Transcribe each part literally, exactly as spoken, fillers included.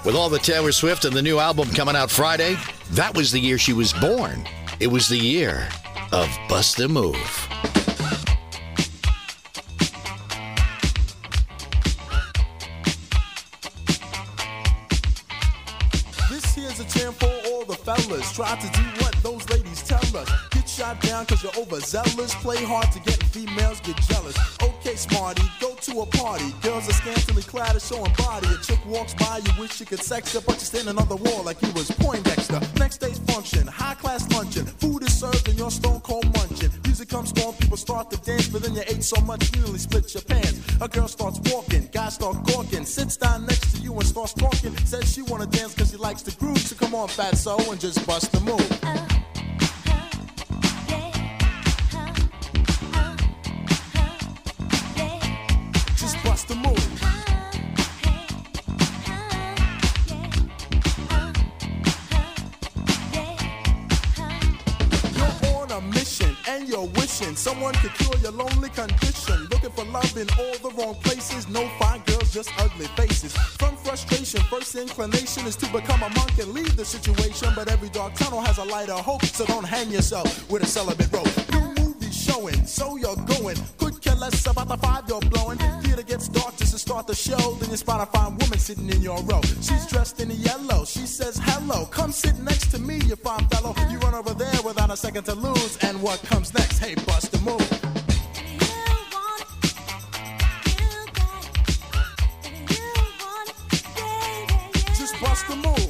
With all the Taylor Swift and the new album coming out Friday, that was the year she was born. It was the year of Bust a Move. This here's a jam for all the fellas. Try to do what those ladies tell us. Get shot down cause you're overzealous. Play hard to get females get jealous. Okay, smarty, go to a party. Girls are scantily clad and showing body. A chick walks by, you wish you could sex her, but you're standing on the wall like you was Poindexter. Next day's function, high class luncheon. Food is served and you're stone cold munching. Music comes on, people start to dance, but then you ate so much you nearly split your pants. A girl starts walking, guys start gawking, sits down next to you and starts talking. Says she wanna dance cause she likes the groove, so come on fatso and just bust the move. Uh. Bust the move. You're on a mission and you're wishing someone could cure your lonely condition. Looking for love in all the wrong places. No fine girls, just ugly faces. From frustration, first inclination is to become a monk and leave the situation. But every dark tunnel has a light of hope, so don't hang yourself with a celibate rope. New movie showing, so you're going. Could care less about the five you're blowing. Theater gets dark just to start the show. Then you spot a fine woman sitting in your row. She's dressed in yellow. She says hello. Come sit next to me, you fine fellow. You run over there without a second to lose. And what comes next? Hey, bust the move. Just bust the move.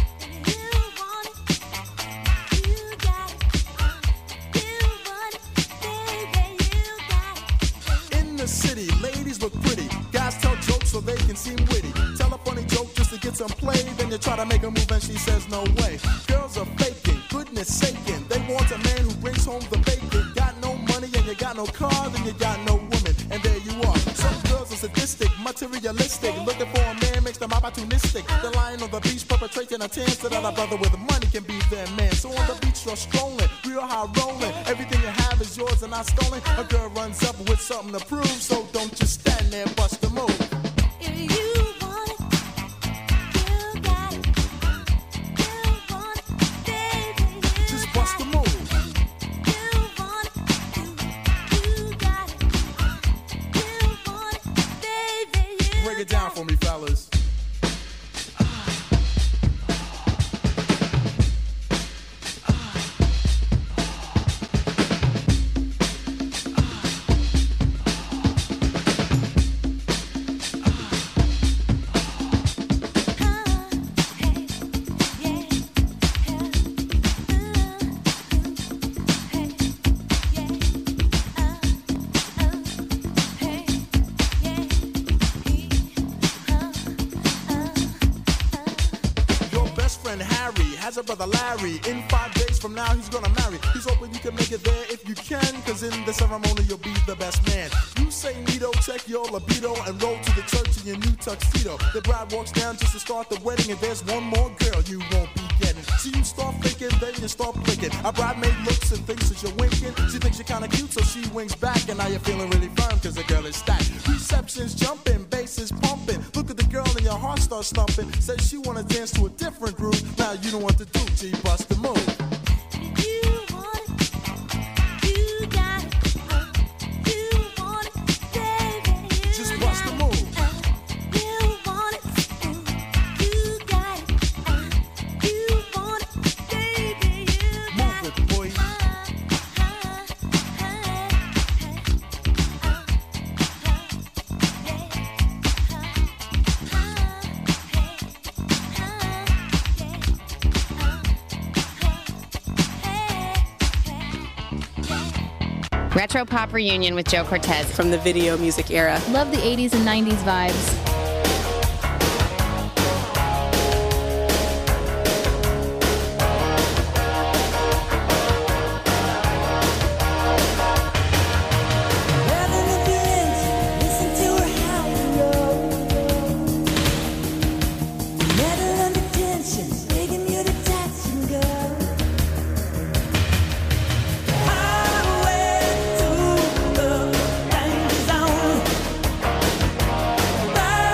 City, ladies look pretty. Guys tell jokes so they can seem witty. Tell a funny joke just to get some play. Then you try to make a move and she says no way. Girls are faking, goodness saking. They want a man who brings home the bacon. Got no money and you got no car, then you got no woman. And there you are. Some girls are sadistic, materialistic. Looking for a man makes them opportunistic. They're lying on the beach perpetrating a tan so that a brother with money can be their man. So on the beach you're strolling, real high rolling. Everything you have is yours and not stolen. A girl runs up with something to prove. So don't just stand there and bust the move. If you want it, you got it. You want it, baby, you just bust the move. You want it, you, you got it. You want it, baby, you break it down for me, fellas. Has a brother Larry. In five days from now he's gonna marry. He's hoping you can make it there if you can, cause in the ceremony you'll be the best man. You say neato, check your libido, and roll to the church in your new tuxedo. The bride walks down just to start the wedding, and there's one more girl you won't be getting. So you start thinking, then you start blinking. A bridemaid looks and thinks that you're winking. She thinks you're kinda cute, so she winks back, and now you're feeling really firm cause the girl is stacked. Reception's jumping, bass is pumping. Look at the girl and your heart starts thumping. Says she wanna dance to a different groove. Now you don't want to do, G, bust the move. You want it, you got it. You want it, baby, you just bust the move. You want it, you got it. You want it, baby, you got it. Move it, boy. Retro Pop Reunion with Joe Cortez. From the video music era. Love the eighties and nineties vibes. Bye.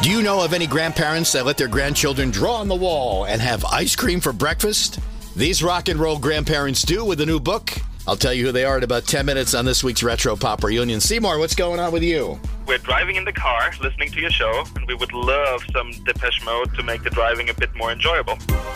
Do you know of any grandparents that let their grandchildren draw on the wall and have ice cream for breakfast? These rock and roll grandparents do with a new book. I'll tell you who they are in about ten minutes on this week's Retro Pop Reunion. Seymour, what's going on with you? We're driving in the car, listening to your show, and we would love some Depeche Mode to make the driving a bit more enjoyable.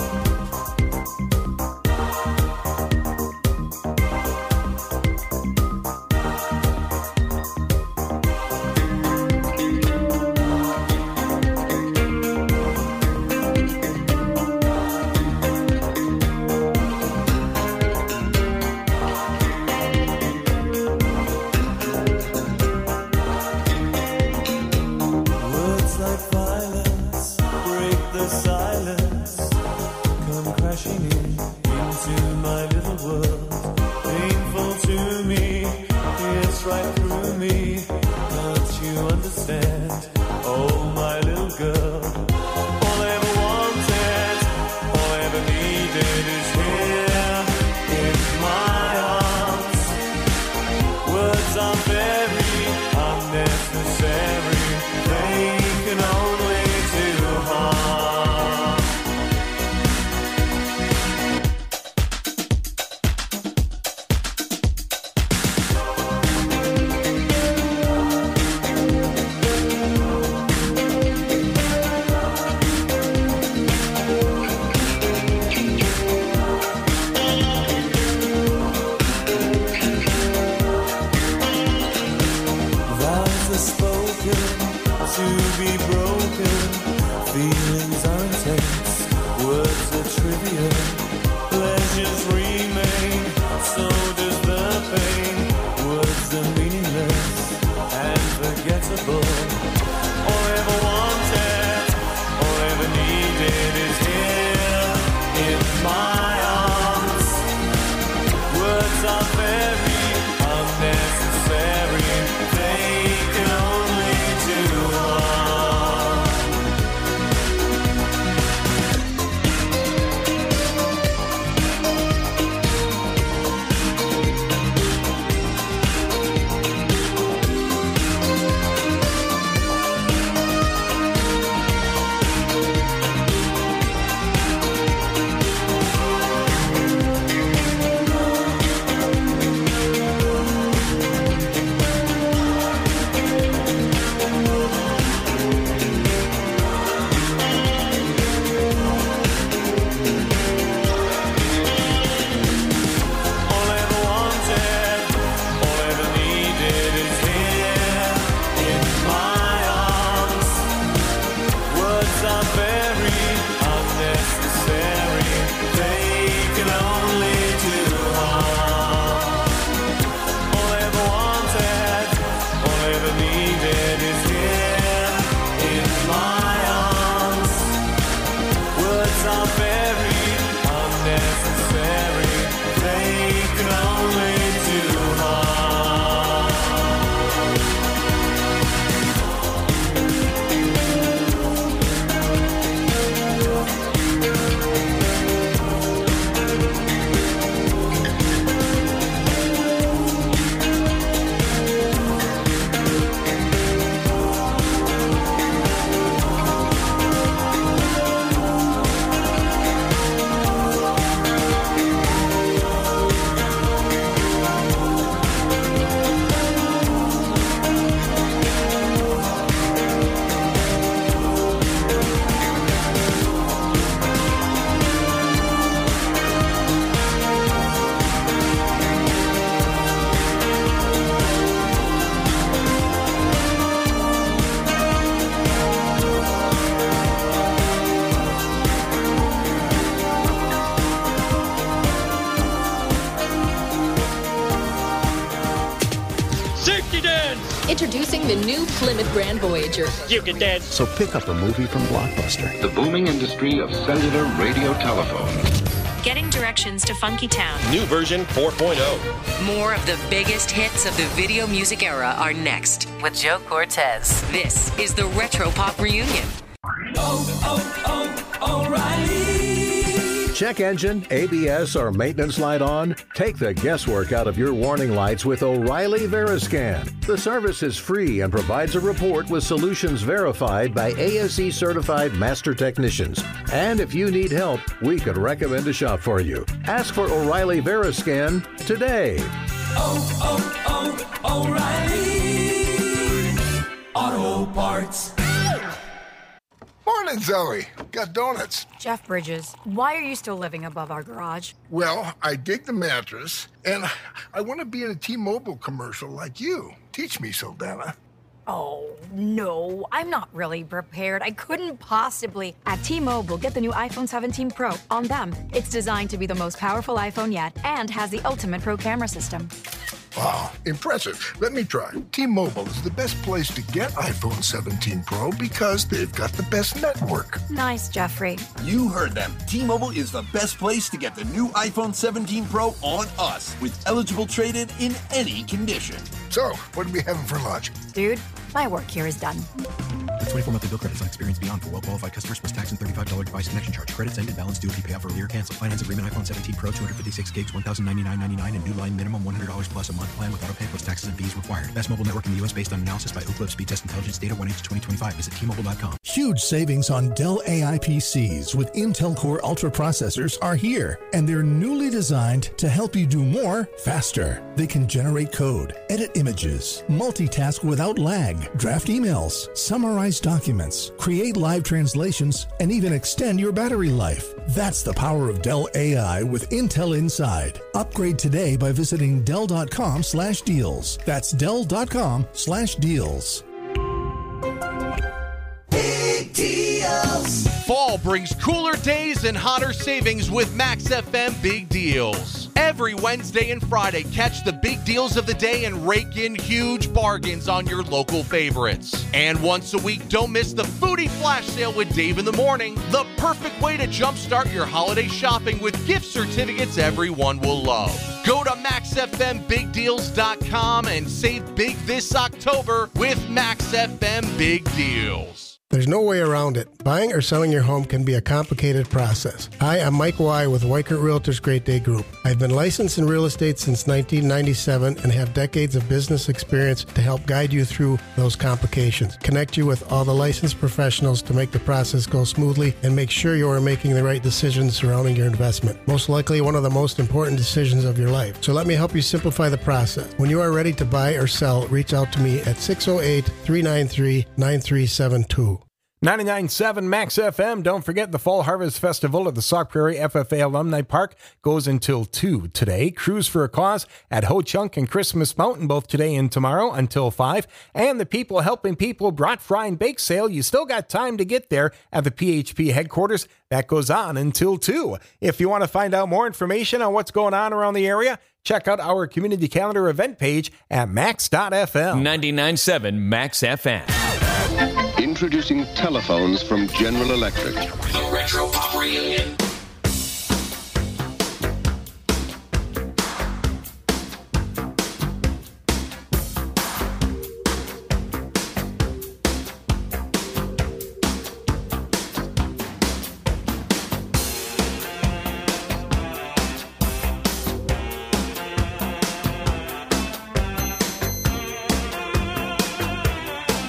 Introducing the new Plymouth brand Voyager. You can dance. So pick up a movie from Blockbuster. The booming industry of cellular radio telephone. Getting directions to Funky Town. New version four point oh. More of the biggest hits of the video music era are next with Joe Cortez. This is the Retro Pop Reunion. Oh, oh, oh, O'Reilly. check engine, A B S, or maintenance light on? Take the guesswork out of your warning lights with O'Reilly Veriscan. The service is free and provides a report with solutions verified by A S E certified master technicians. And if you need help, we could recommend a shop for you. Ask for O'Reilly Veriscan today. Oh, oh, oh, O'Reilly Auto Parts. Morning, Zoe. Got donuts. Jeff Bridges, why are you still living above our garage? Well, I dig the mattress, and I want to be in a T-Mobile commercial like you. Teach me, Saldana. Oh, no, I'm not really prepared. I couldn't possibly. At T-Mobile, get the new iPhone seventeen Pro. On them, it's designed to be the most powerful iPhone yet and has the ultimate Pro camera system. Wow, impressive. Let me try. T-Mobile is the best place to get iPhone seventeen Pro because they've got the best network. Nice, Jeffrey. You heard them. T-Mobile is the best place to get the new iPhone seventeen Pro on us with eligible trade-in in any condition. So, what are we having for lunch? Dude, my work here is done. The twenty-four monthly bill credits on Experience Beyond for well-qualified customers plus tax and thirty-five dollars device connection charge. Credits end and balance due if you pay off earlier or cancel. Finance agreement iPhone seventeen Pro, two hundred fifty-six gigs, one thousand ninety-nine dollars and ninety-nine cents and new line minimum one hundred dollars plus a month plan with auto pay plus taxes and fees required. Best mobile network in the U S based on analysis by Ookla Speed Test Intelligence data one H twenty twenty-five. Visit T Mobile dot com. Huge savings on Dell A I P Cs with Intel Core Ultra processors are here, and they're newly designed to help you do more faster. They can generate code, edit images, multitask without lag, draft emails, summarize documents, create live translations, and even extend your battery life. That's the power of Dell A I with Intel inside. Upgrade today by visiting Dell dot com slash deals. That's Dell dot com slash deals. Big deals. Fall brings cooler days and hotter savings with Max F M Big Deals. Every Wednesday and Friday, catch the big deals of the day and rake in huge bargains on your local favorites. And once a week, don't miss the Foodie Flash Sale with Dave in the Morning, the perfect way to jumpstart your holiday shopping with gift certificates everyone will love. Go to max f m big deals dot com and save big this October with Max F M Big Deals. There's no way around it. Buying or selling your home can be a complicated process. Hi, I'm Mike Y. with Weichert Realtors Great Day Group. I've been licensed in real estate since nineteen ninety-seven and have decades of business experience to help guide you through those complications, connect you with all the licensed professionals to make the process go smoothly, and make sure you are making the right decisions surrounding your investment. Most likely one of the most important decisions of your life. So let me help you simplify the process. When you are ready to buy or sell, reach out to me at six oh eight, three nine three, nine three seven two. ninety-nine point seven Max F M. Don't forget the Fall Harvest Festival at the Sauk Prairie F F A Alumni Park goes until two today. Cruise for a Cause at Ho Chunk and Christmas Mountain both today and tomorrow until five. And the People Helping People Brat Fry and Bake Sale. You still got time to get there at the P H P headquarters. That goes on until two. If you want to find out more information on what's going on around the area, check out our community calendar event page at max dot f m. ninety-nine point seven Max F M. Introducing telephones from General Electric. The Retro Pop Reunion.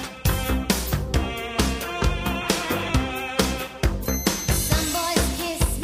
Some boys kiss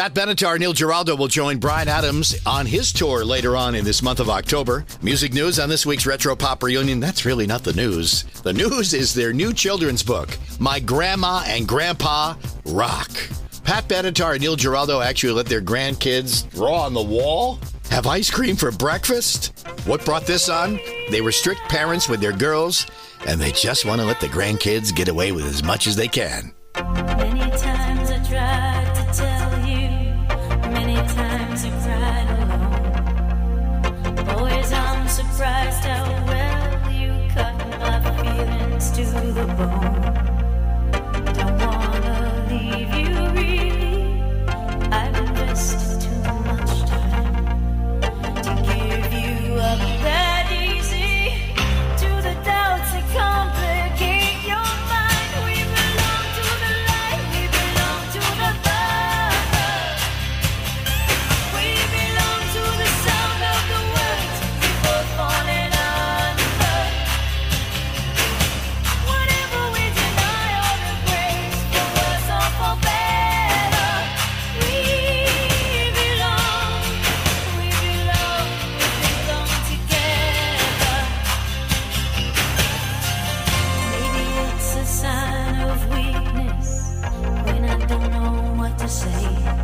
Pat Benatar, Neil Giraldo will join Bryan Adams on his tour later on in this month of October. Music news on this week's Retro Pop Reunion. That's really not the news. The news is their new children's book, My Grandma and Grandpa Rock. Pat Benatar and Neil Giraldo actually let their grandkids draw on the wall, have ice cream for breakfast. What brought this on? They were strict parents with their girls, and they just want to let the grandkids get away with as much as they can. Many times I tried to tell you, many times you cried alone. Always I'm surprised how well you cut my feelings to the bone. Don't wanna leave you really, I've invested too much time to give you up that easy to the doubts that complicate your mind. We belong to the light, we belong to the dark. We belong to the sound of the words we both falling under. Whatever we deny or embrace, for worse or for better, we belong, we belong, we belong together. Maybe it's a sign of weakness when I don't know what to say.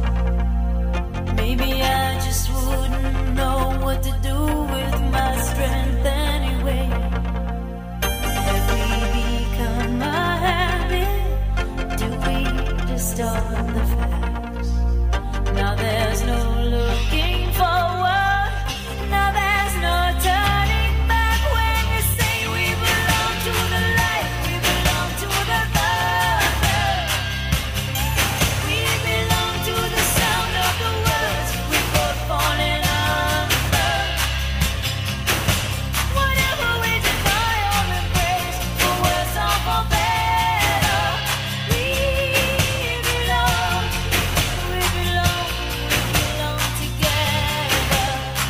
Maybe I just wouldn't know what to do with my strength anyway. Have we become a habit? Do we distort the facts? Now there's no looking forward. Now there's no turning back when you say we belong to the light, we belong to the dark. We belong to the sound of the words we both falling under. Whatever we deny or embrace, for worse or for better, we belong, we belong, we belong together.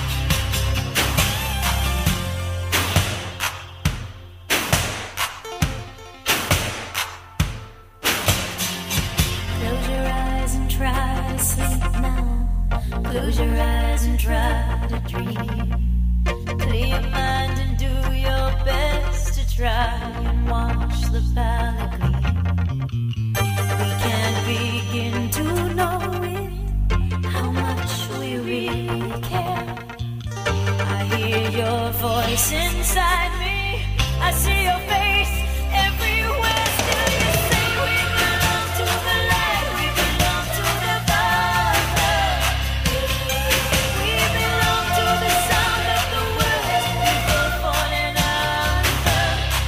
Close your eyes and try to sleep now. Close your eyes and try to dream. Clear your mind and do your best to try and watch the palette gleam. We can't begin to know it, how much we really care. I hear your voice inside me, I see your face everywhere. Still you say we belong to the light, we belong to the dark. We belong to the sound of the words we both falling under.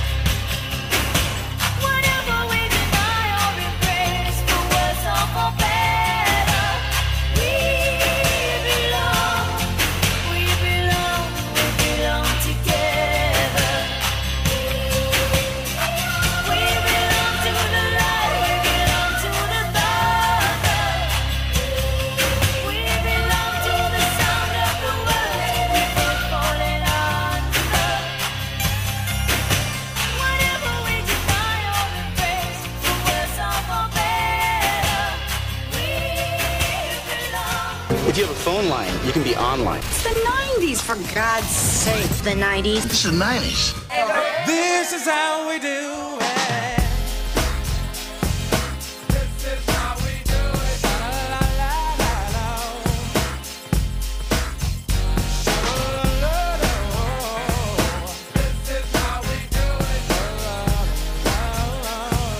Whatever we deny or embrace, for worse or for better, we belong, we belong, we belong together. We belong to the light, we belong to the dark. We belong to the sound of the words we both falling under. Whatever we deny or embrace, for worse or for better, we belong. If you have a phone line, you can be online. It's the nineties, for God's sake. The nineties. This is the nineties. This is how we do it. This is how we do it. La la la la la. La la la la. This is how we do it. La la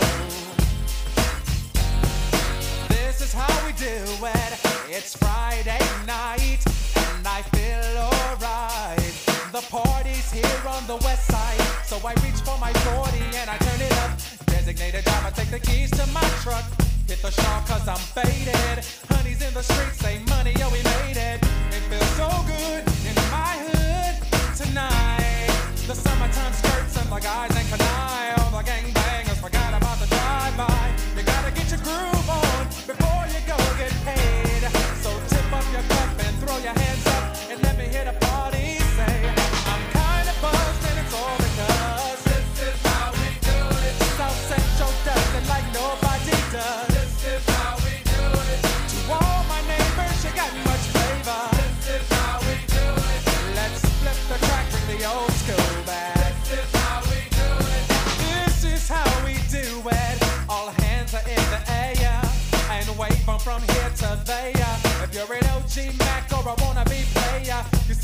la. This is how we do it. It's Friday night and I feel alright. The party's here on the west side, so I reach for my forty and I turn it up. Designated driver, take the keys to my truck. Hit the shop cause I'm faded. Honey's in the streets, say money, yo, we made it. It feels so good in my hood tonight. The summertime skirts and the guys ain't canine. All the gangbangers forgot about the drive-by. You gotta get your groove on before you go get paid. So tip up your cup and throw your hands up and let me hit a party. Say, I'm kinda buzzed and it's all because this is how we do it. South Central does it like nobody does. This is how we do it. To all my neighbors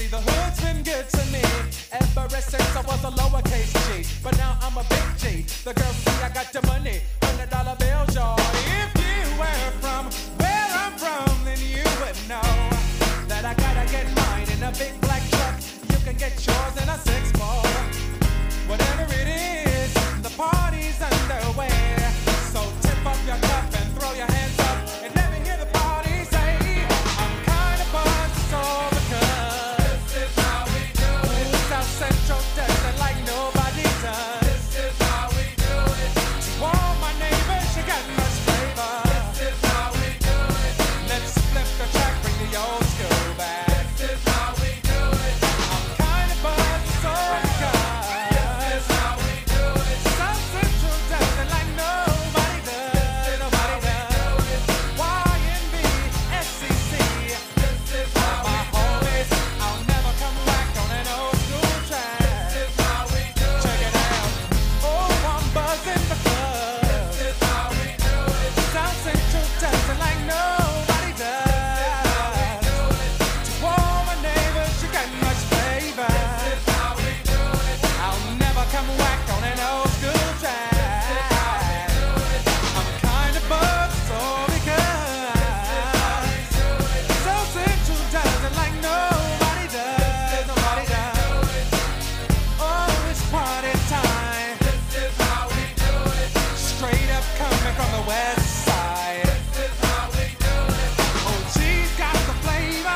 See, the hood's been good to me ever since I was a lowercase G. But now I'm a big G. The girls see I got the money, hundred dollar bills, y'all. If you were from where I'm from, then you would know that I gotta get mine in a big black truck. You can get yours in a six ball. Whatever it is, the party's underway. So tip up your cup and throw your hands up and let me hear the party say, I'm kind of buzzed, so because this is how we do it. South Central does it like nobody does. This is how we do it. To all my neighbors, you got much flavor. This is how we do it. Let's flip the track, bring the old school back. This is how we do it. I'm kind of buzzed, so because this is how we do it. South Central does it like nobody does. Nobody does. Y N B, S C C. This is how my homies. I'll never come back on an old school track. This is how we do it. Check it out. Oh, I'm buzzing because this is how we do it. South Central does it like nobody does. To all my neighbors, you got much flavor. This is how we do it. I'll never come back on an old school track. I'm kind of buzzed, so because South Central does it like nobody does. Nobody does. Oh, it's party time. This is how we do it. Straight up coming from the west side. This is how we do it. Oh, she's got the flavor.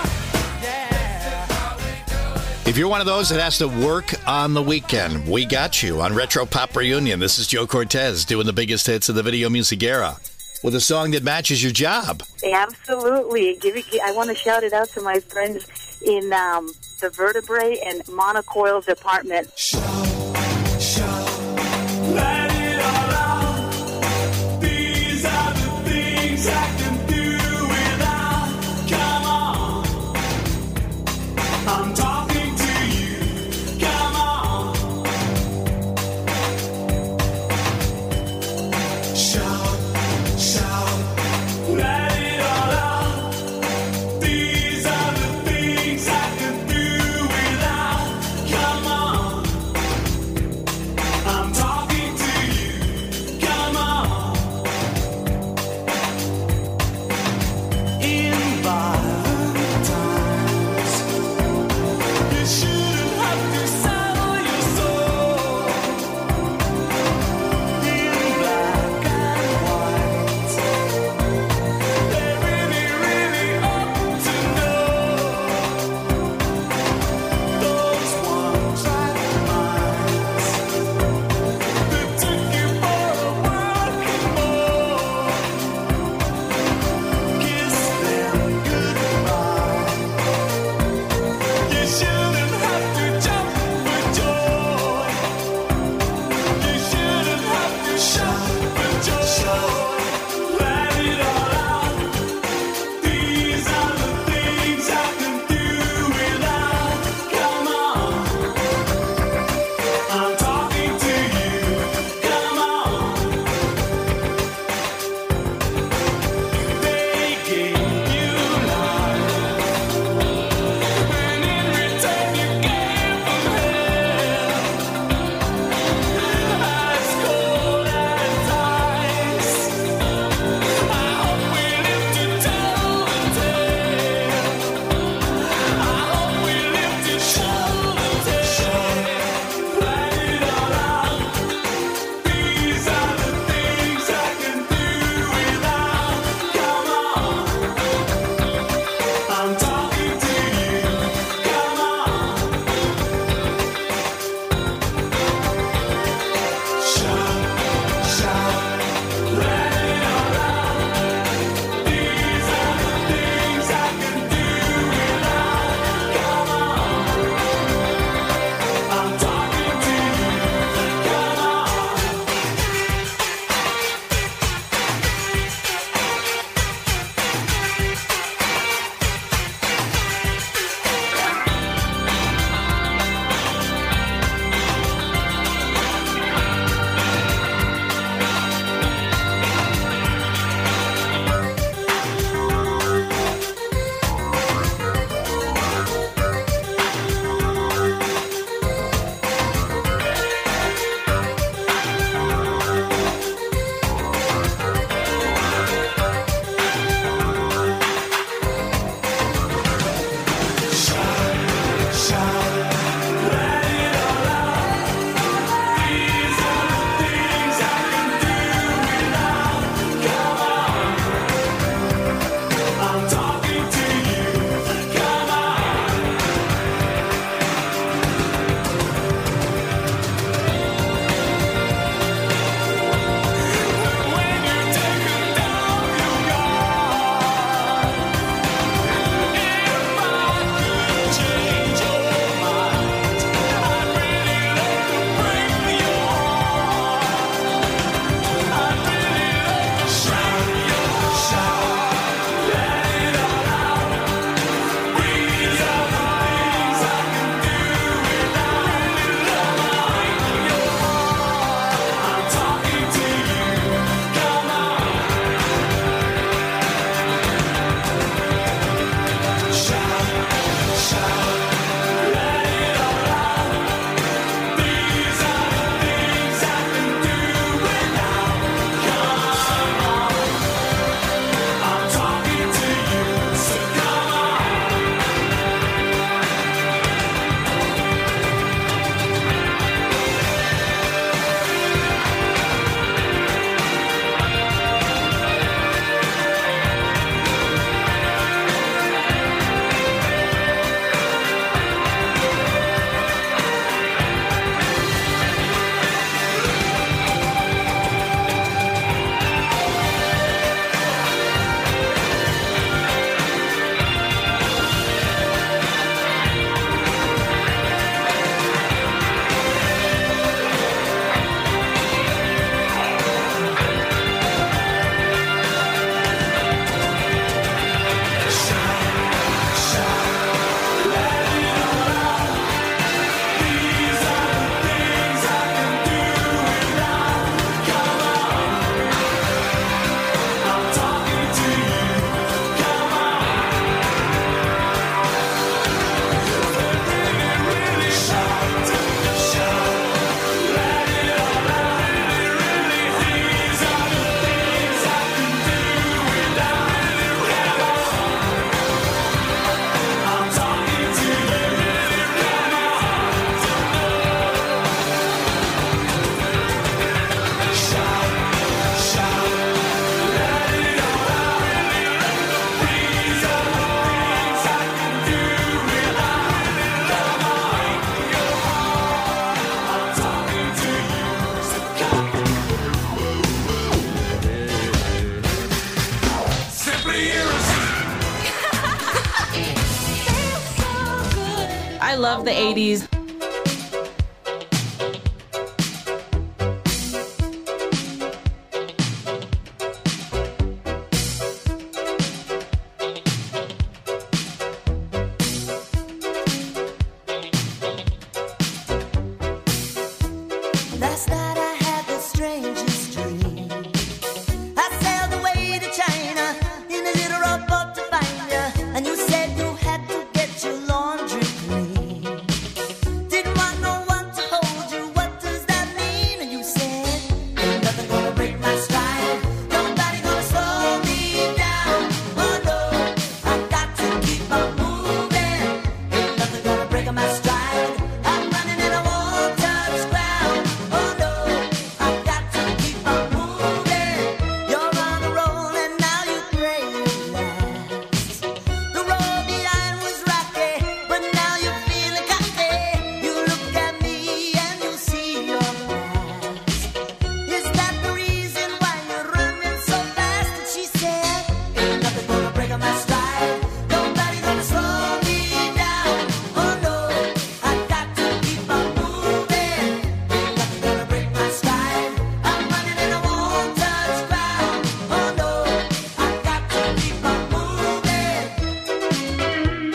Yeah. If you're one of those that has to work on the weekend, we got you on Retro Pop Reunion. This is Joe Cortez doing the biggest hits of the video music era with a song that matches your job. Absolutely. Give it, I want to shout it out to my friends in um, the vertebrae and monocoil department. Let it all out. These are the things I can do without. Come on. I'm talking to you. Come on. Shout, shout. Let it all out. These are the things I can do without. Come on. I'm talking to love the eighties. Last night I had the strangest dream. I sailed away to China in a little rowboat to find you, and you said you had to get your laundry clean. Didn't want no one to hold you. What does that mean? And you said, ain't nothing gonna break my stride. Nobody gonna slow me down. Oh no, I got to keep on moving. Ain't nothing gonna break my stride. I'm running and I won't touch ground. Oh no, I got to keep on moving. You're on a roll and now you pray you last. The road behind was rocky, but now you're feeling cocky. You look at me and you see your past. Is that the reason why you're running so fast? And she said, ain't nothing gonna break my stride. Nobody gonna slow me down. Oh no, I got to keep on moving. Ain't nothing gonna break my stride. I'm running and I won't touch ground. Oh no, I got to keep on moving.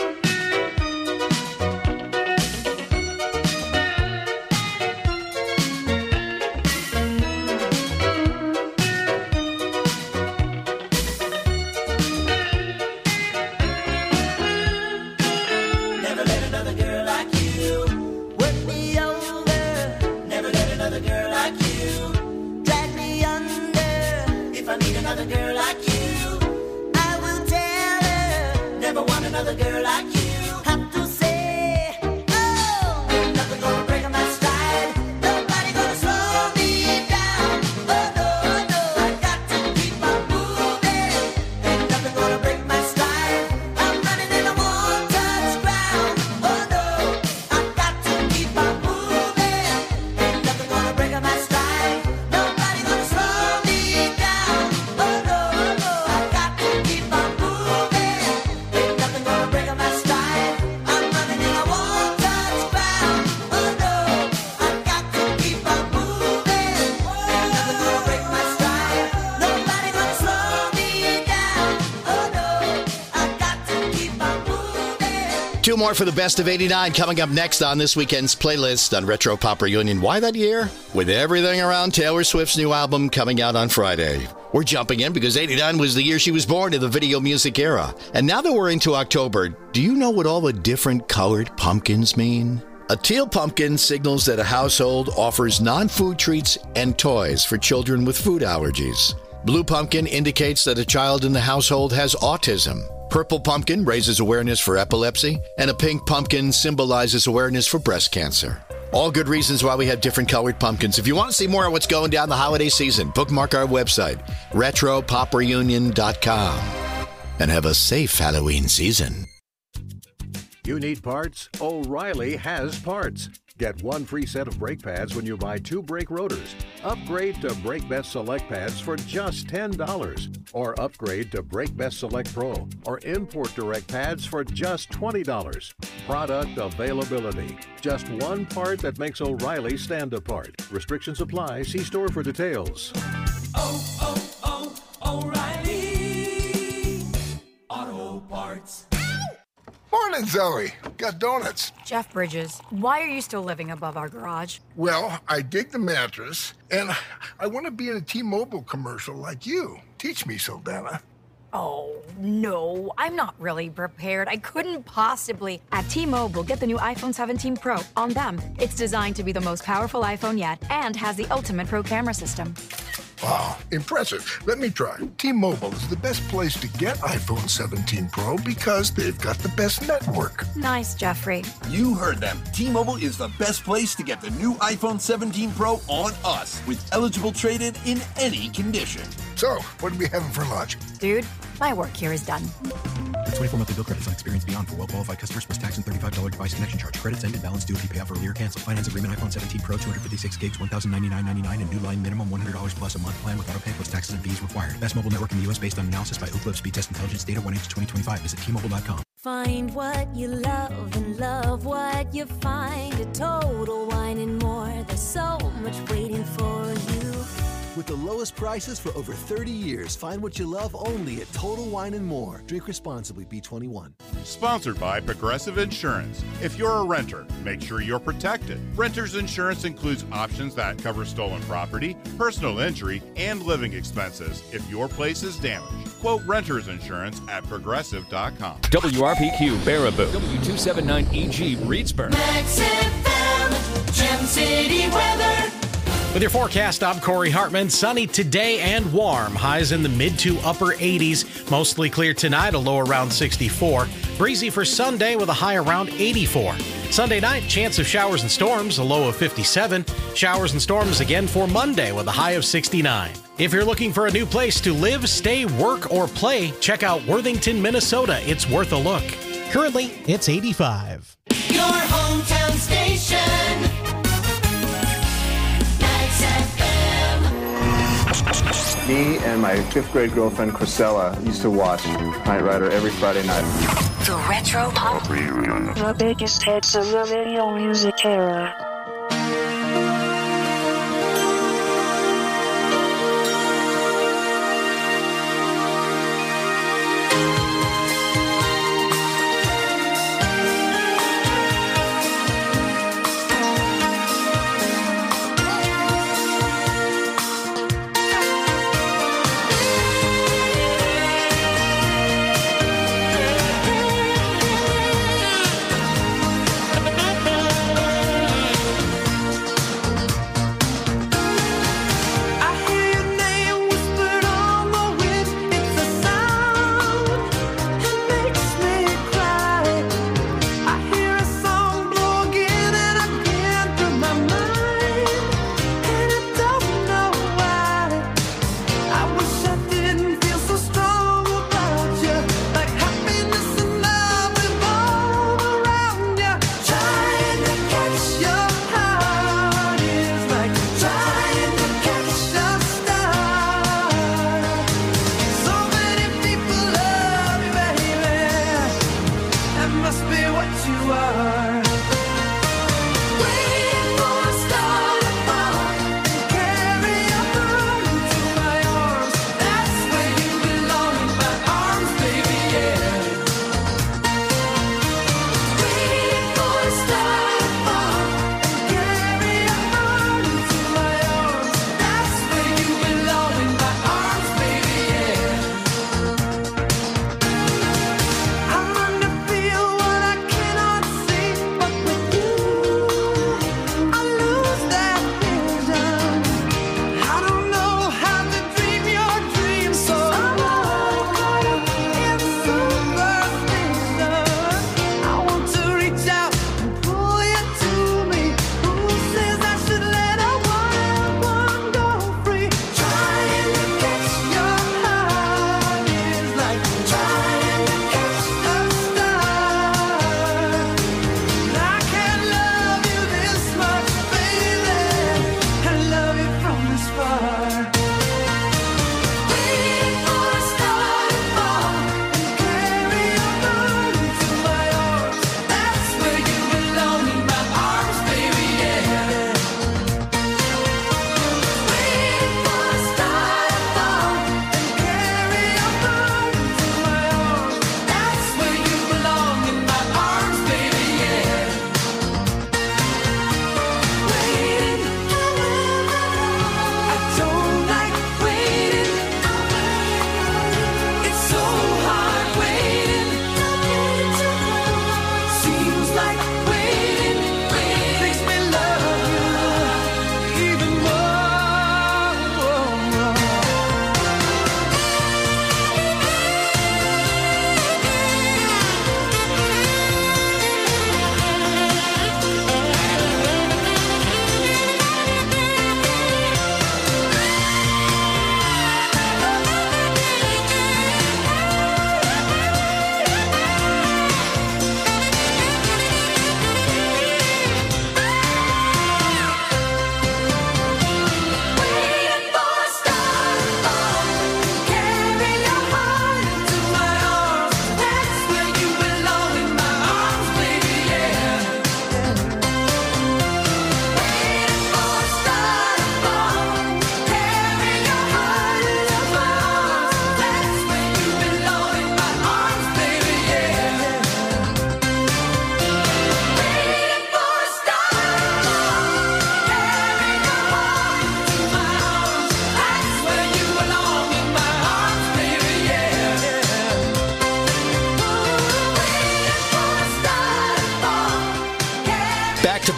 Never let another girl like you work me over. Never let another girl like you drag me under. If I meet another girl like you, I will tell her. Never want another girl like you. Have to say, oh, ain't nothing gonna break my stride. Nobody gonna slow me down. Oh no, no, I got to keep on moving. Ain't nothing gonna break my stride. I'm running and I won't touch ground. Oh no, I got to keep on moving. Ain't nothing gonna break my stride. Nobody gonna slow me down. Oh no, no, I got to keep on moving. Ain't nothing gonna break my stride. I'm running and I won't touch ground. Oh no, I got to keep on moving. Ain't nothing gonna break my stride. Nobody gonna slow me down. Oh no, I got to keep on moving. Two more for the best of eighty-nine coming up next on this weekend's playlist on Retro Pop Reunion. Why that year? With everything around Taylor Swift's new album coming out on Friday. We're jumping in because eighty-nine was the year she was born in the video music era. And now that we're into October, do you know what all the different colored pumpkins mean? A teal pumpkin signals that a household offers non-food treats and toys for children with food allergies. Blue pumpkin indicates that a child in the household has autism. Purple pumpkin raises awareness for epilepsy, and a pink pumpkin symbolizes awareness for breast cancer. All good reasons why we have different colored pumpkins. If you want to see more of what's going down the holiday season, bookmark our website, retro pop reunion dot com. And have a safe Halloween season. You need parts? O'Reilly has parts. Get one free set of brake pads when you buy two brake rotors. Upgrade to Brake Best Select pads for just ten dollars. Or upgrade to Brake Best Select Pro or Import Direct pads for just twenty dollars. Product availability. Just one part that makes O'Reilly stand apart. Restrictions apply. See store for details. Oh, oh, oh, O'Reilly Auto Parts. Morning, Zoe. Got donuts. Jeff Bridges, why are you still living above our garage? Well, I dig the mattress, and I want to be in a T-Mobile commercial like you. Teach me, Saldana. Oh, no, I'm not really prepared. I couldn't possibly. At T-Mobile, get the new iPhone seventeen Pro. On them, it's designed to be the most powerful iPhone yet and has the ultimate pro camera system. Wow, impressive. Let me try. T-Mobile is the best place to get iPhone seventeen Pro because they've got the best network. Nice, Jeffrey. You heard them. T-Mobile is the best place to get the new iPhone seventeen Pro on us with eligible trade-in in any condition. So, what are we having for lunch? Dude, my work here is done. The twenty-four monthly bill credits on Experience Beyond for well-qualified customers plus tax and thirty-five dollars device connection charge. Credits end and balance due if you pay off early or cancel. Finance agreement iPhone seventeen Pro, two hundred fifty-six gigs, one thousand ninety-nine ninety-nine, and new line minimum one hundred dollars plus a month plan with auto pay plus taxes and fees required. Best mobile network in the U S based on analysis by Ookla Speed Test Intelligence Data one H twenty twenty-five. Visit T Mobile dot com. Find what you love and love what you find at Total Wine and More. There's so much waiting for you. With the lowest prices for over thirty years, find what you love only at Total Wine and More. Drink responsibly, B twenty-one. Sponsored by Progressive Insurance. If you're a renter, make sure you're protected. Renter's insurance includes options that cover stolen property, personal injury, and living expenses if your place is damaged. Quote renter's insurance at progressive dot com. W R P Q Baraboo. W two seventy-nine E G Reedsburg. Max F M, Gem City weather. With your forecast, I'm Corey Hartman. Sunny today and warm. Highs in the mid to upper eighties. Mostly clear tonight, a low around sixty-four. Breezy for Sunday with a high around eighty-four. Sunday night, chance of showers and storms, a low of fifty-seven. Showers and storms again for Monday with a high of sixty-nine. If you're looking for a new place to live, stay, work, or play, check out Worthington, Minnesota. It's worth a look. Currently, it's eighty-five. Your hometown station. Me and my fifth grade girlfriend Chrisella used to watch Knight Rider every Friday night. The Retro Pop Reunion. The biggest hits of the video music era.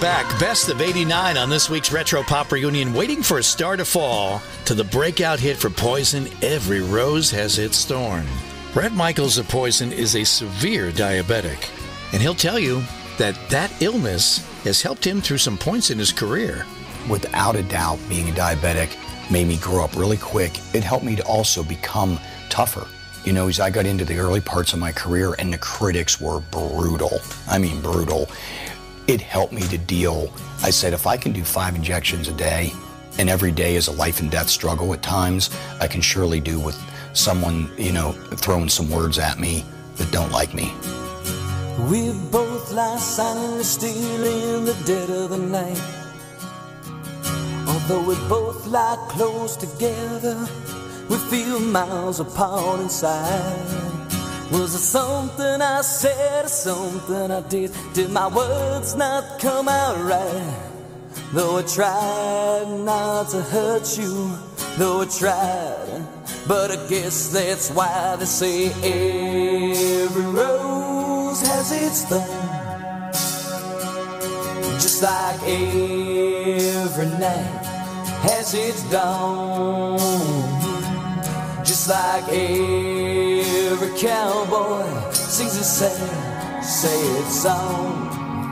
back. Best of eighty-nine on this week's Retro Pop Reunion, waiting for a star to fall to the breakout hit for Poison, Every Rose Has Its Thorn. Bret Michaels of Poison is a severe diabetic, and he'll tell you that that illness has helped him through some points in his career. Without a doubt, being a diabetic made me grow up really quick. It helped me to also become tougher. You know, as I got into the early parts of my career and the critics were brutal, I mean brutal, it helped me to deal. I said, if I can do five injections a day, and every day is a life and death struggle at times, I can surely do with someone, you know, throwing some words at me that don't like me. We both lie silently still in the dead of the night. Although we both lie close together, we feel miles apart inside. Was it something I said or something I did? Did my words not come out right? Though I tried not to hurt you, though I tried, but I guess that's why they say every rose has its thorn. Just like every night has its dawn. Just like every cowboy sings a sad, sad song.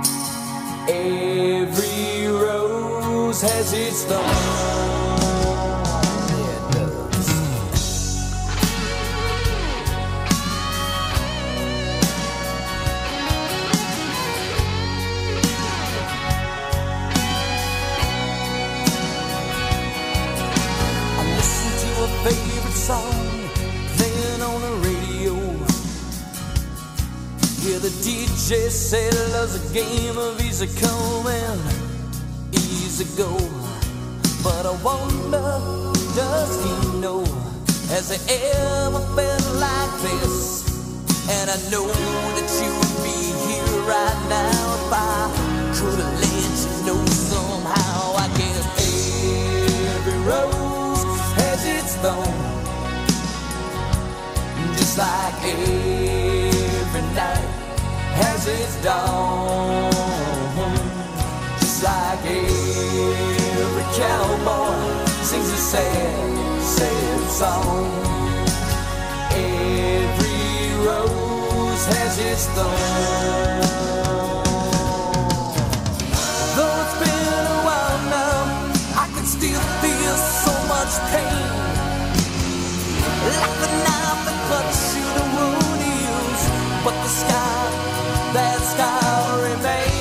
Every rose has its thorn. Favorite song playing on the radio. Yeah, the D J said love's a game of easy come and easy go. But I wonder, does he know? Has he ever felt like this? And I know that you would be here right now if I could have let you know somehow. I guess every rose has its thorn. Just like every night has its dawn. Just like every cowboy sings a sad, sad song. Every rose has its thorn. Though it's been a while now, I can still feel so much pain. Like the knife that cuts you, the wound heals, but the scar, that scar remains.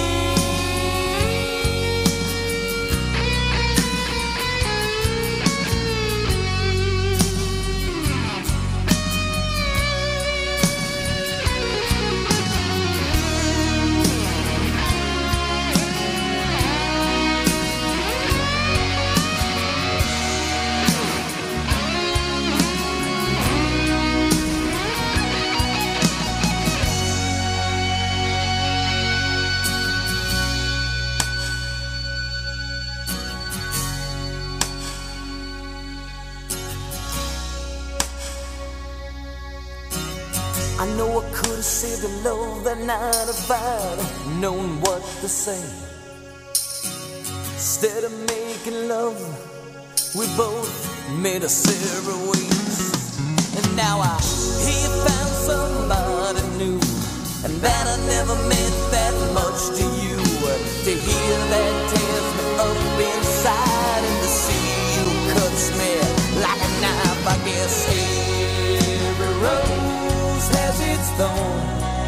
I know I could have saved a love that night if I'd known what to say. Instead of making love, we both made us several ways. And now I hear you found somebody new, and that I never meant that much to you. To hear that tears me up inside, and to see you cuts me like a knife. I guess every rose has its thorn.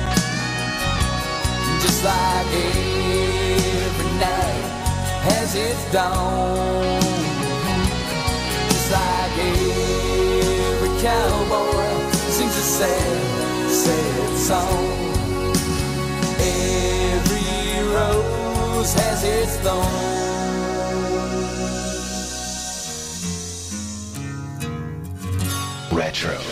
Just like every night has its dawn. Just like every cowboy sings a sad, sad song. Every rose has its thorn. Retro.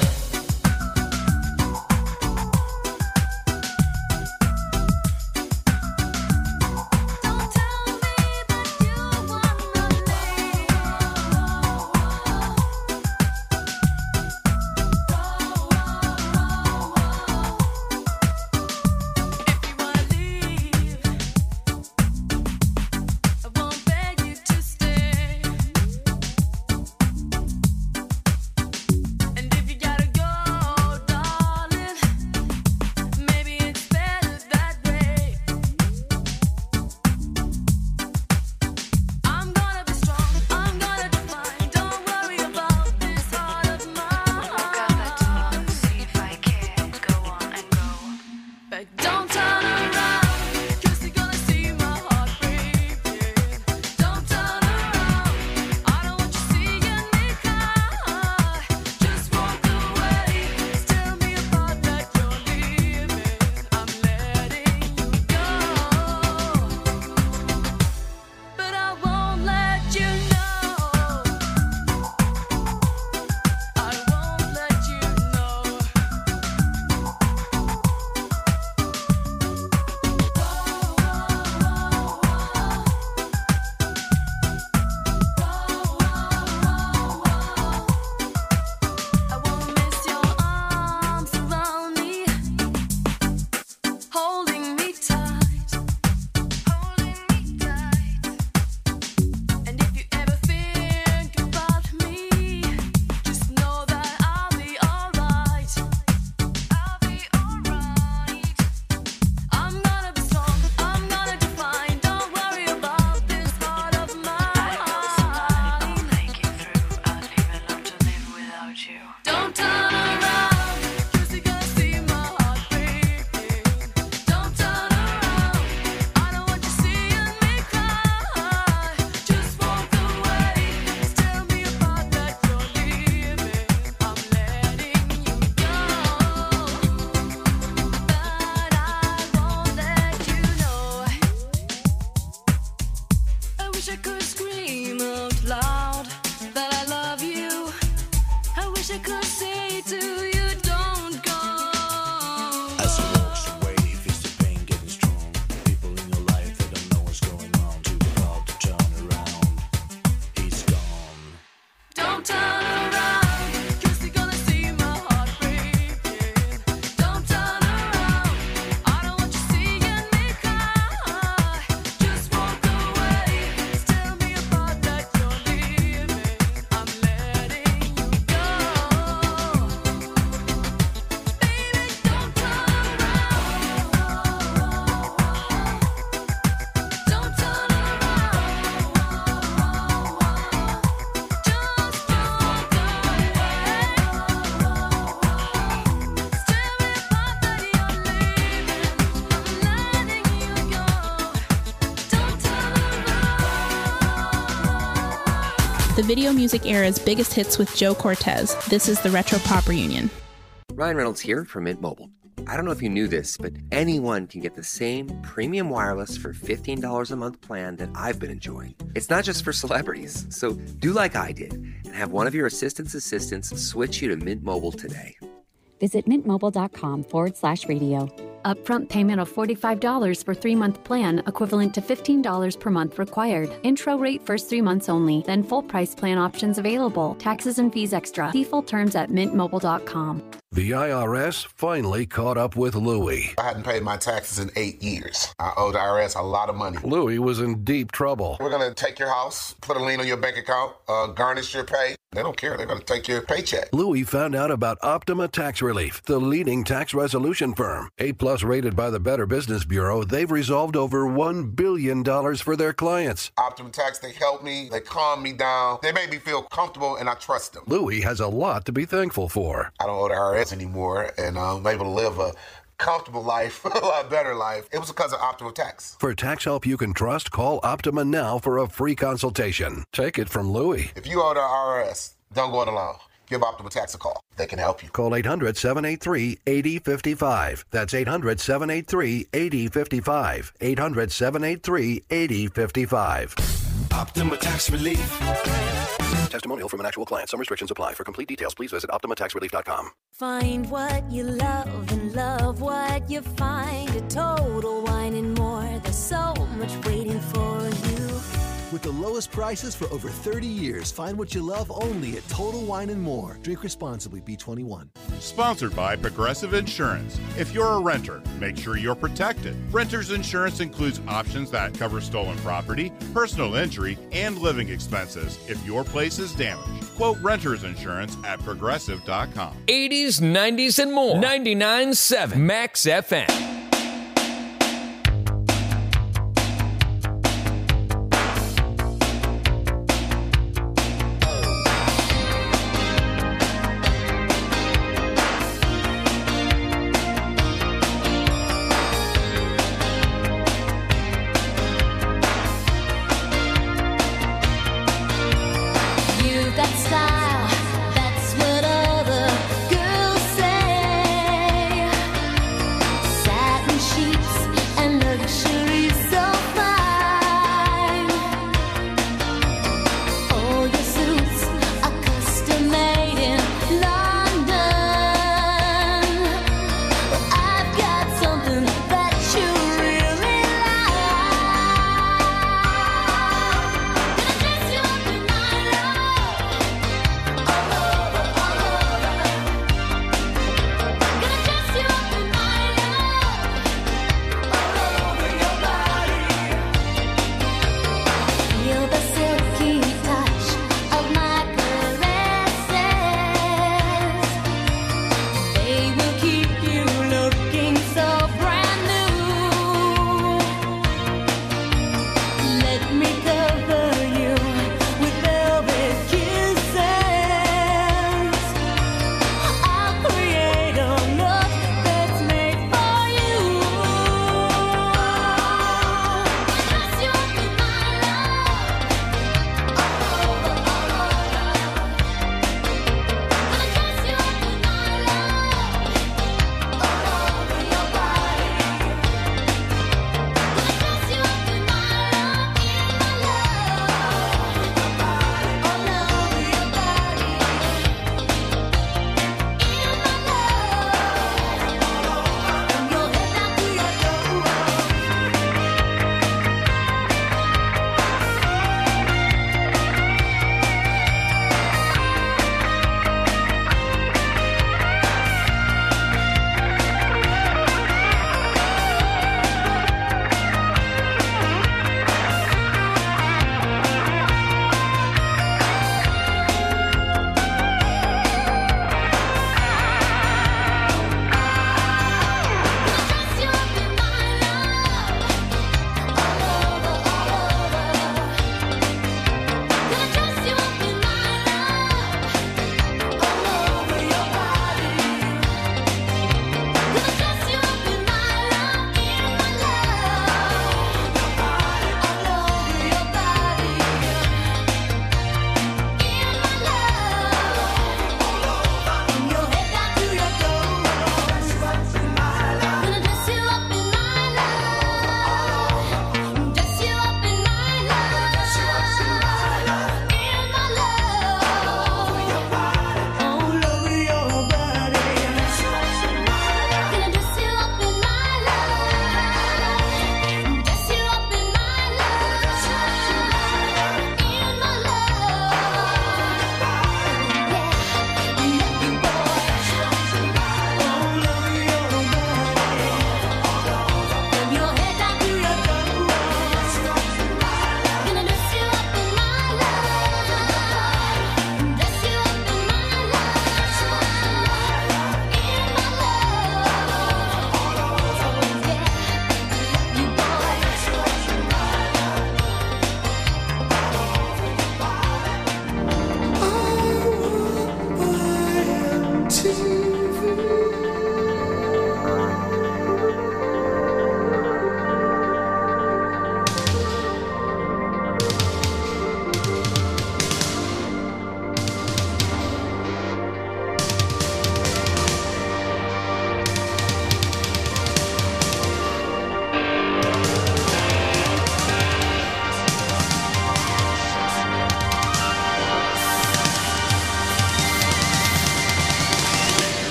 the video music era's biggest hits with Joe Cortez. This is the Retro Pop Reunion. Ryan Reynolds here from Mint Mobile. I don't know if you knew this, but anyone can get the same premium wireless for fifteen dollars a month plan that I've been enjoying. It's not just for celebrities. So do like I did and have one of your assistant's assistants switch you to Mint Mobile today. Visit mintmobile.com forward slash radio. Upfront payment of forty-five dollars for three-month plan, equivalent to fifteen dollars per month required. Intro rate first three months only, then full price plan options available. Taxes and fees extra. See full terms at mint mobile dot com. The I R S finally caught up with Louie. I hadn't paid my taxes in eight years. I owed the I R S a lot of money. Louie was in deep trouble. We're going to take your house, put a lien on your bank account, uh, garnish your pay. They don't care. They're going to take your paycheck. Louie found out about Optima Tax Relief, the leading tax resolution firm. A-plus rated by the Better Business Bureau, they've resolved over one billion dollars for their clients. Optima Tax, they helped me. They calmed me down. They made me feel comfortable, and I trust them. Louie has a lot to be thankful for. I don't owe the I R S anymore, and I'm able to live a comfortable life, a lot better life. It was because of Optima Tax. For tax help you can trust, call Optima now for a free consultation. Take it from Louie. If you owe the I R S, don't go it alone. Give Optima Tax a call. They can help you. Call eight hundred, seven eight three, eight zero five five. That's eight hundred, seven eight three, eight zero five five. eight hundred, seven eight three, eight zero five five. Optima Tax Relief. Testimonial from an actual client. Some restrictions apply. For complete details, please visit optima tax relief dot com. Find what you love and love what you find. A Total Wine and More. There's so much waiting for you. With the lowest prices for over thirty years, find what you love only at Total Wine and More. Drink responsibly, B twenty-one. Sponsored by Progressive Insurance. If you're a renter, make sure you're protected. Renter's insurance includes options that cover stolen property, personal injury, and living expenses if your place is damaged. Quote renter's insurance at progressive dot com. eighties, nineties, and more. ninety-nine point seven Max F M. Sad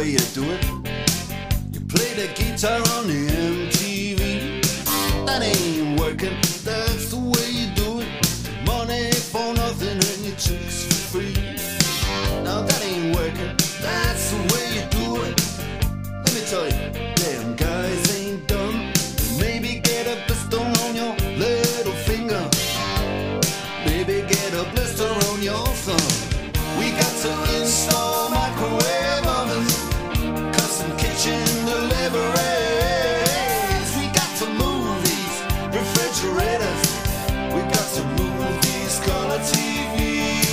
way you do it. You play the guitar on the M T V. That ain't working, that's the way you do it. Money for nothing and your chicks for free. Now that ain't working, that's the way you do it. Let me tell you, damn guys ain't dumb. Maybe get a blister on your little finger. Maybe get a blister on your thumb. We got to install microwave ovens, custom kitchen deliveries. We got to move these refrigerators. We got to move these color T Vs.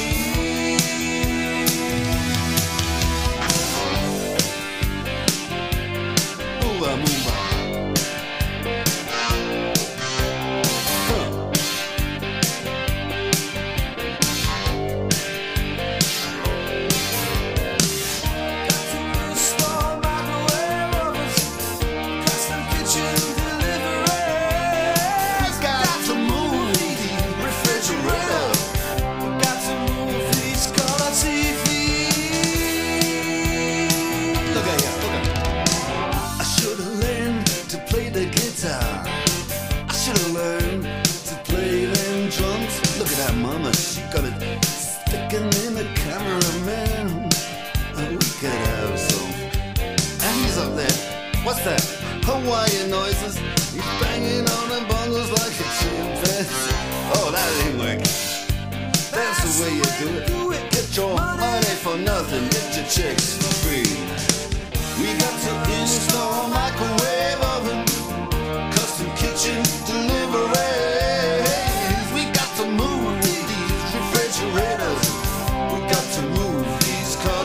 Move on, move on. Mama, she got it sticking in the cameraman. We could have some. And he's up there. What's that? Hawaiian noises. He's banging on the bongos like a chimpanzee. Oh, that ain't working. That's the way you do it. Get your money for nothing. Get your chicks for free. We got to install microwave